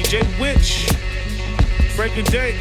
DJ Witch, Frank and Jake.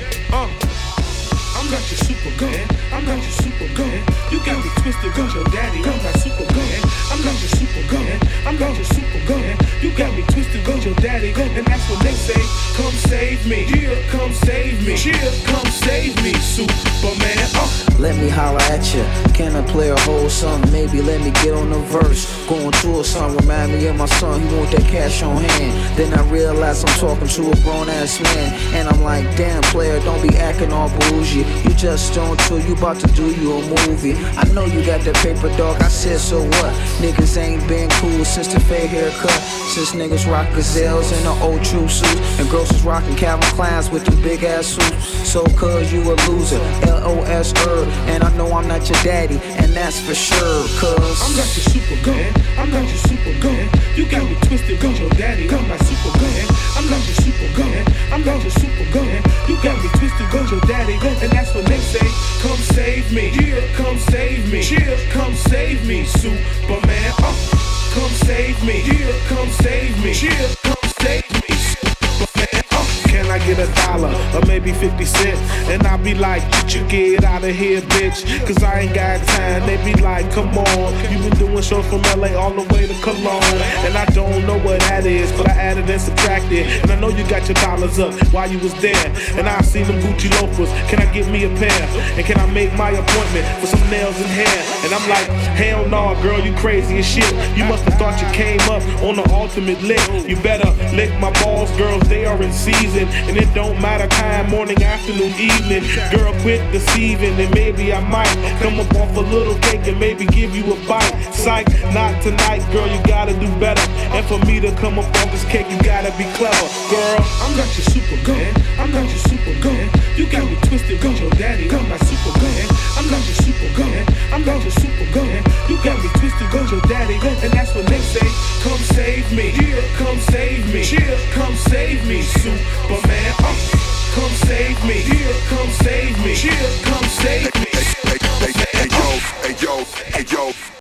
I'm not your Superman. I'm not your Superman. You got me twisted with your daddy. I'm not Superman. I'm not your Superman. I'm not your Superman. You got me twisted with your daddy. And that's when they say, come save me. Yeah, come save me. Yeah, come save me, Superman. Let me holler at ya. Can I play a whole song? Maybe let me get on the verse. Going through a song, remind me of my son. He want that cash on hand. Then I realize I'm talking to a grown ass man. And I'm like, damn player, don't be acting all bougie. You just don't chill, you about to do you a movie. I know you got that paper, dog, I said so what? Niggas ain't been cool since the fade haircut. Since niggas rock gazelles and the old true suits. And girls is rocking Calvin Kleins with them big ass suits. So cuz you a loser, L-O-S-er. And I know I'm not your daddy, and that's for sure. Cuz I'm not your Superman. I'm not your Superman. You got me twisted with your daddy. I'm not Superman. I'm not your Superman. I'm not your Superman. You got me twisted with your daddy. And that's when they say, come save me. Yeah, come save me. Yeah, come save me, Superman. Come save me. Yeah, come save me. Yeah, come save me, Superman. Can I get $1 or maybe 50 cents? And I be like, get your get out of here, bitch. Cause I ain't got time. They be like, come on. You been doing shows from LA all the way to Cologne. And I don't know what that is, but I added and subtracted. And I know you got your dollars up while you was there. And I seen them Gucci loafers. Can I get me a pair? And can I make my appointment for some nails and hair? And I'm like, hell no, girl, you crazy as shit. You must have thought you came up on the ultimate lick. You better lick my balls, girls, they are in season. And it don't matter time, morning, afternoon, evening. Girl, quit deceiving, and maybe I might come up off a little cake and maybe give you a bite. Psych, not tonight, girl, you gotta do better. And for me to come up off this cake, you gotta be clever, girl. I'm not your Superman. I'm not your Superman. You got me twisted with your daddy. I'm not Superman. I'm not your Superman. I'm not your Superman. You got me twisted with your daddy. And that's when they say, come save me. Yeah, come save me. Yeah, come save me, Superman. Come save me. Yeah, come save me. Yeah, come save me. Hey yo, hey yo, hey yo.